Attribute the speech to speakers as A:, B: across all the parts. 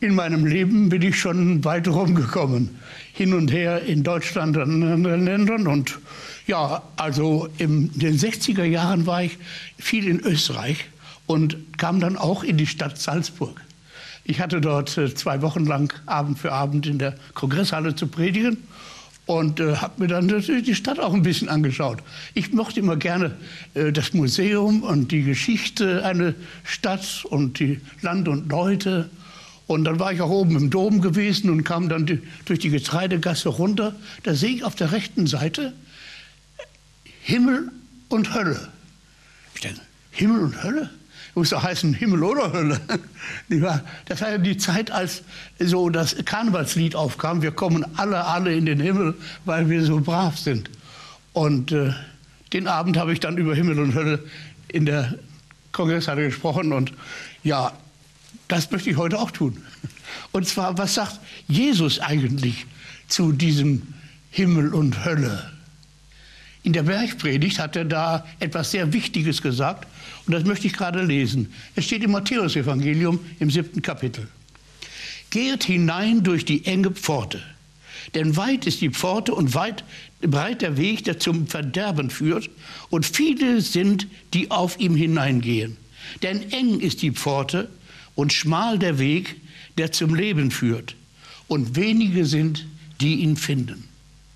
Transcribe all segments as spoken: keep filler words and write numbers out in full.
A: In meinem Leben bin ich schon weit rumgekommen. Hin und her in Deutschland und in anderen Ländern. Und ja, also in den sechziger Jahren war ich viel in Österreich und kam dann auch in die Stadt Salzburg. Ich hatte dort zwei Wochen lang Abend für Abend in der Kongresshalle zu predigen und äh, habe mir dann natürlich die Stadt auch ein bisschen angeschaut. Ich mochte immer gerne äh, das Museum und die Geschichte einer Stadt und die Land und Leute. Und dann war ich auch oben im Dom gewesen und kam dann die, durch die Getreidegasse runter. Da sehe ich auf der rechten Seite Himmel und Hölle. Ich denke, Himmel und Hölle? Muss doch heißen Himmel oder Hölle. Das war ja die Zeit, als so das Karnevalslied aufkam. Wir kommen alle, alle in den Himmel, weil wir so brav sind. Und äh, den Abend habe ich dann über Himmel und Hölle in der Kongresshalle gesprochen. Und ja, das möchte ich heute auch tun. Und zwar, was sagt Jesus eigentlich zu diesem Himmel und Hölle? In der Bergpredigt hat er da etwas sehr Wichtiges gesagt. Und das möchte ich gerade lesen. Es steht im Matthäusevangelium im siebten Kapitel. Geht hinein durch die enge Pforte. Denn weit ist die Pforte und weit, breit der Weg, der zum Verderben führt. Und viele sind, die auf ihm hineingehen. Denn eng ist die Pforte und schmal der Weg, der zum Leben führt. Und wenige sind, die ihn finden.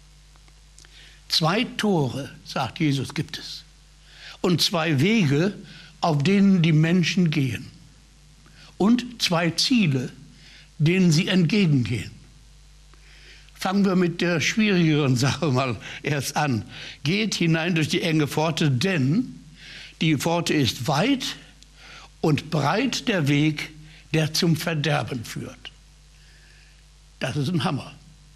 A: Zwei Tore, sagt Jesus, gibt es. Und zwei Wege, auf denen die Menschen gehen. Und zwei Ziele, denen sie entgegengehen. Fangen wir mit der schwierigeren Sache mal erst an. Geht hinein durch die enge Pforte, denn die Pforte ist weit und breit der Weg, der zum Verderben führt. Das ist ein Hammer.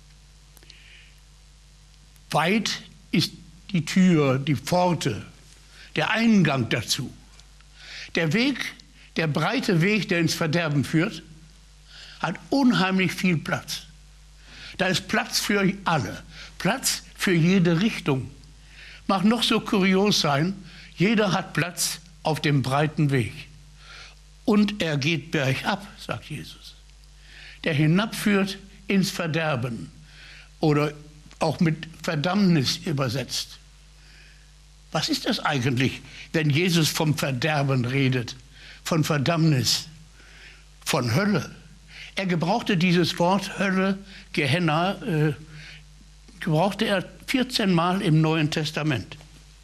A: Weit ist die Tür, die Pforte, der Eingang dazu. Der Weg, der breite Weg, der ins Verderben führt, hat unheimlich viel Platz. Da ist Platz für alle, Platz für jede Richtung. Mag noch so kurios sein, jeder hat Platz auf dem breiten Weg. Und er geht bergab, sagt Jesus, der hinabführt ins Verderben oder auch mit Verdammnis übersetzt. Was ist das eigentlich, wenn Jesus vom Verderben redet, von Verdammnis, von Hölle? Er gebrauchte dieses Wort Hölle, Gehenna, äh, gebrauchte er vierzehn Mal im Neuen Testament.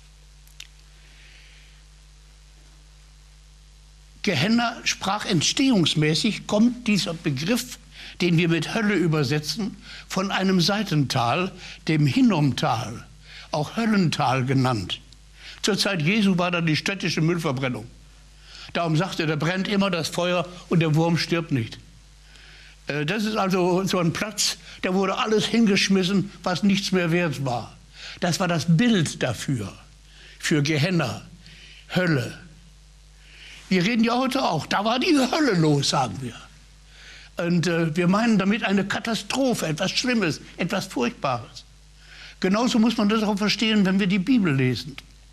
A: Gehenna, sprachentstehungsmäßig kommt dieser Begriff, den wir mit Hölle übersetzen, von einem Seitental, dem Hinnomtal, auch Höllental genannt. Zur Zeit Jesu war da die städtische Müllverbrennung. Darum sagte er, da brennt immer das Feuer und der Wurm stirbt nicht. Das ist also so ein Platz, da wurde alles hingeschmissen, was nichts mehr wert war. Das war das Bild dafür, für Gehenna, Hölle. Wir reden ja heute auch, da war die Hölle los, sagen wir. Und äh, wir meinen damit eine Katastrophe, etwas Schlimmes, etwas Furchtbares. Genauso muss man das auch verstehen, wenn wir die Bibel lesen.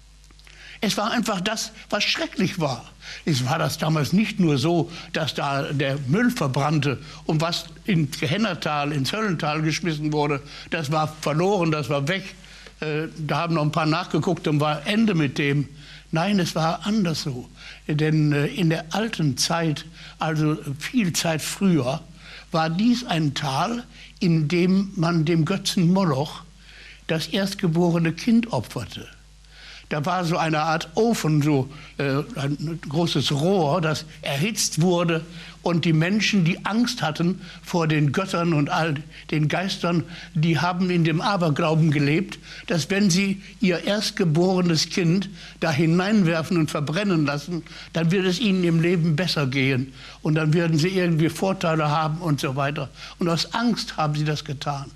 A: Es war einfach das, was schrecklich war. Es war das damals nicht nur so, dass da der Müll verbrannte und was ins Gehennatal, ins Höllental geschmissen wurde, das war verloren, das war weg. Äh, da haben noch ein paar nachgeguckt und war Ende mit dem. Nein, es war anders so. Denn äh, in der alten Zeit, also viel Zeit früher, war dies ein Tal, in dem man dem Götzen Moloch das erstgeborene Kind opferte. Da war so eine Art Ofen, so äh, ein großes Rohr, das erhitzt wurde. Und die Menschen, die Angst hatten vor den Göttern und all den Geistern, die haben in dem Aberglauben gelebt, dass wenn sie ihr erstgeborenes Kind da hineinwerfen und verbrennen lassen, dann wird es ihnen im Leben besser gehen. Und dann werden sie irgendwie Vorteile haben und so weiter. Und aus Angst haben sie das getan.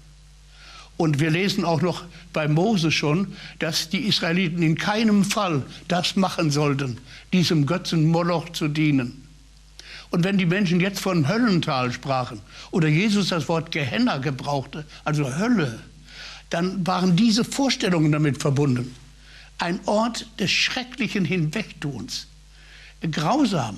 A: Und wir lesen auch noch bei Mose schon, dass die Israeliten in keinem Fall das machen sollten, diesem Götzen Moloch zu dienen. Und wenn die Menschen jetzt von Höllental sprachen oder Jesus das Wort Gehenna gebrauchte, also Hölle, dann waren diese Vorstellungen damit verbunden. Ein Ort des schrecklichen Hinwegtuns. Grausam.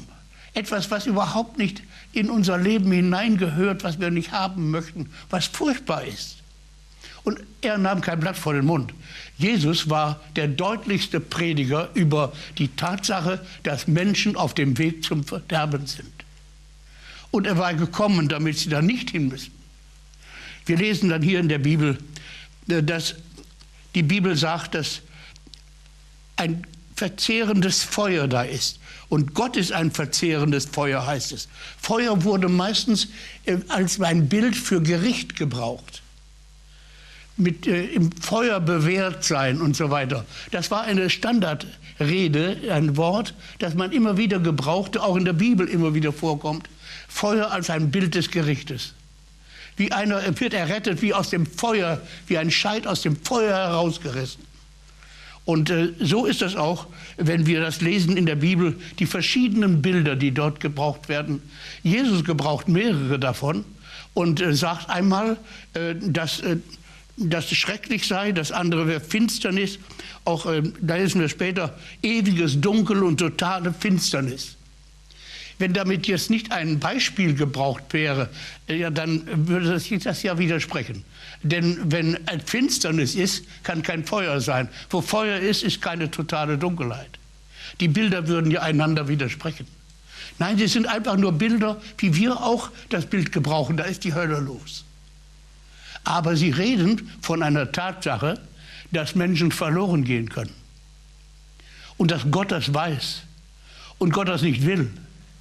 A: Etwas, was überhaupt nicht in unser Leben hineingehört, was wir nicht haben möchten, was furchtbar ist. Und er nahm kein Blatt vor den Mund. Jesus war der deutlichste Prediger über die Tatsache, dass Menschen auf dem Weg zum Verderben sind. Und er war gekommen, damit sie da nicht hin müssen. Wir lesen dann hier in der Bibel, dass die Bibel sagt, dass ein verzehrendes Feuer da ist. Und Gott ist ein verzehrendes Feuer, heißt es. Feuer wurde meistens als ein Bild für Gericht gebraucht. Mit äh, im Feuer bewährt sein und so weiter. Das war eine Standardrede, ein Wort, das man immer wieder gebrauchte, auch in der Bibel immer wieder vorkommt. Feuer als ein Bild des Gerichtes. Wie einer wird errettet, wie aus dem Feuer, wie ein Scheit aus dem Feuer herausgerissen. Und äh, so ist es auch, wenn wir das lesen in der Bibel, die verschiedenen Bilder, die dort gebraucht werden. Jesus gebraucht mehrere davon und äh, sagt einmal, äh, dass äh, das schrecklich sei, das andere wäre Finsternis. Auch äh, da lesen wir später ewiges Dunkel und totale Finsternis. Wenn damit jetzt nicht ein Beispiel gebraucht wäre, äh, ja, dann würde sich das ja widersprechen. Denn wenn ein Finsternis ist, kann kein Feuer sein. Wo Feuer ist, ist keine totale Dunkelheit. Die Bilder würden ja einander widersprechen. Nein, sie sind einfach nur Bilder, wie wir auch das Bild gebrauchen. Da ist die Hölle los. Aber sie reden von einer Tatsache, dass Menschen verloren gehen können. Und dass Gott das weiß und Gott das nicht will.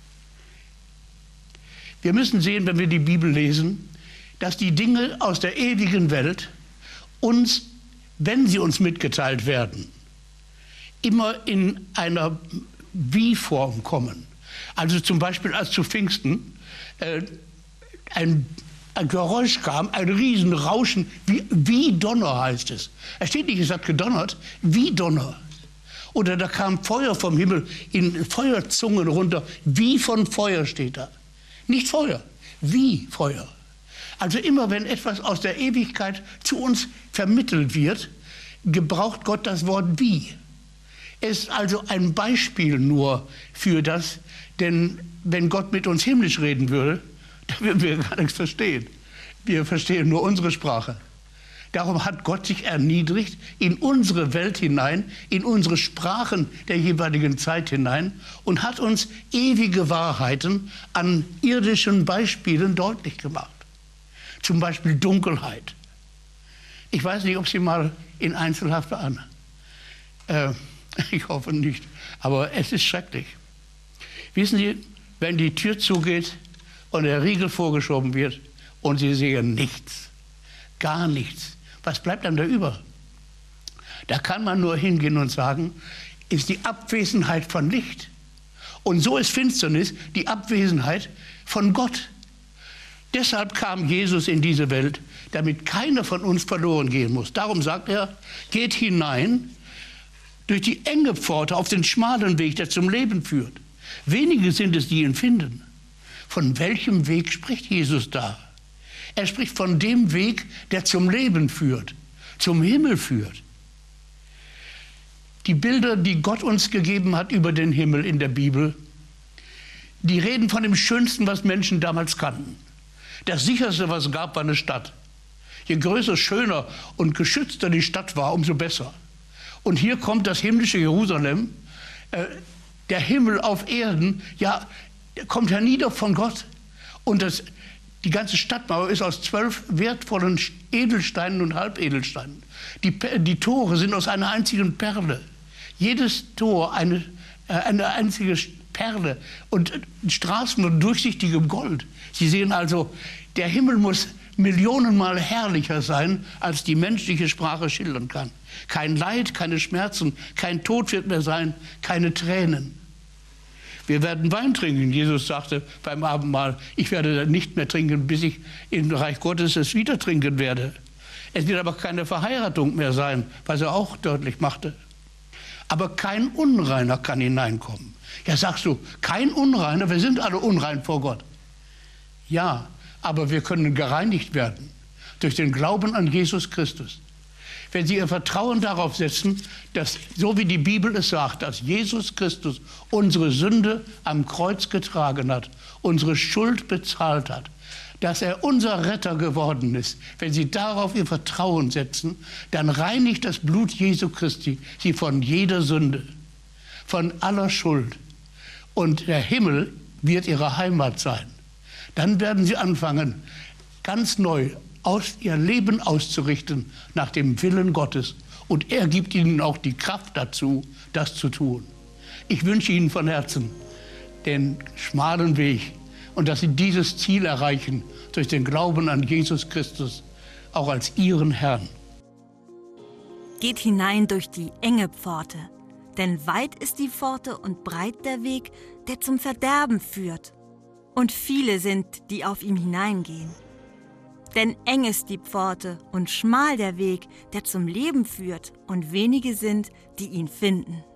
A: Wir müssen sehen, wenn wir die Bibel lesen, dass die Dinge aus der ewigen Welt uns, wenn sie uns mitgeteilt werden, immer in einer Wie-Form kommen. Also zum Beispiel als zu Pfingsten äh, ein Ein Geräusch kam, ein Riesenrauschen, wie, wie Donner heißt es. Es steht nicht, es hat gedonnert, wie Donner. Oder da kam Feuer vom Himmel in Feuerzungen runter, wie von Feuer steht da. Nicht Feuer, wie Feuer. Also immer wenn etwas aus der Ewigkeit zu uns vermittelt wird, gebraucht Gott das Wort wie. Es ist also ein Beispiel nur für das, denn wenn Gott mit uns himmlisch reden würde, da würden wir gar nichts verstehen. Wir verstehen nur unsere Sprache. Darum hat Gott sich erniedrigt in unsere Welt hinein, in unsere Sprachen der jeweiligen Zeit hinein und hat uns ewige Wahrheiten an irdischen Beispielen deutlich gemacht. Zum Beispiel Dunkelheit. Ich weiß nicht, ob Sie mal in Einzelhaft waren. Äh, ich hoffe nicht, aber es ist schrecklich. Wissen Sie, wenn die Tür zugeht und der Riegel vorgeschoben wird und Sie sehen nichts, gar nichts, was bleibt dann da über? Da kann man nur hingehen und sagen, ist die Abwesenheit von Licht. Und so ist Finsternis die Abwesenheit von Gott. Deshalb kam Jesus in diese Welt, damit keiner von uns verloren gehen muss. Darum sagt er, geht hinein durch die enge Pforte auf den schmalen Weg, der zum Leben führt. Wenige sind es, die ihn finden. Von welchem Weg spricht Jesus da? Er spricht von dem Weg, der zum Leben führt, zum Himmel führt. Die Bilder, die Gott uns gegeben hat über den Himmel in der Bibel, die reden von dem Schönsten, was Menschen damals kannten. Das Sicherste, was es gab, war eine Stadt. Je größer, schöner und geschützter die Stadt war, umso besser. Und hier kommt das himmlische Jerusalem, äh, der Himmel auf Erden, ja, der kommt hernieder von Gott. Und das, die ganze Stadtmauer ist aus zwölf wertvollen Edelsteinen und Halbedelsteinen. Die, die Tore sind aus einer einzigen Perle. Jedes Tor eine, äh, eine einzige Perle und Straßen und durchsichtigem Gold. Sie sehen also, der Himmel muss millionenmal herrlicher sein, als die menschliche Sprache schildern kann. Kein Leid, keine Schmerzen, kein Tod wird mehr sein, keine Tränen. Wir werden Wein trinken. Jesus sagte beim Abendmahl, ich werde nicht mehr trinken, bis ich im Reich Gottes es wieder trinken werde. Es wird aber keine Verheiratung mehr sein, was er auch deutlich machte. Aber kein Unreiner kann hineinkommen. Ja, sagst du, kein Unreiner, wir sind alle unrein vor Gott. Ja, aber wir können gereinigt werden durch den Glauben an Jesus Christus. wenn Sie Ihr Vertrauen darauf setzen, dass, so wie die Bibel es sagt, dass Jesus Christus unsere Sünde am Kreuz getragen hat, unsere Schuld bezahlt hat, dass er unser Retter geworden ist. Wenn Sie darauf Ihr Vertrauen setzen, dann reinigt das Blut Jesu Christi Sie von jeder Sünde, von aller Schuld. Und der Himmel wird Ihre Heimat sein. Dann werden Sie anfangen, ganz neu aus Ihr Leben auszurichten nach dem Willen Gottes. Und er gibt Ihnen auch die Kraft dazu, das zu tun. Ich wünsche Ihnen von Herzen den schmalen Weg und dass Sie dieses Ziel erreichen durch den Glauben an Jesus Christus, auch als Ihren Herrn.
B: Geht hinein durch die enge Pforte, denn weit ist die Pforte und breit der Weg, der zum Verderben führt. Und viele sind, die auf ihm hineingehen. Denn eng ist die Pforte und schmal der Weg, der zum Leben führt, und wenige sind, die ihn finden.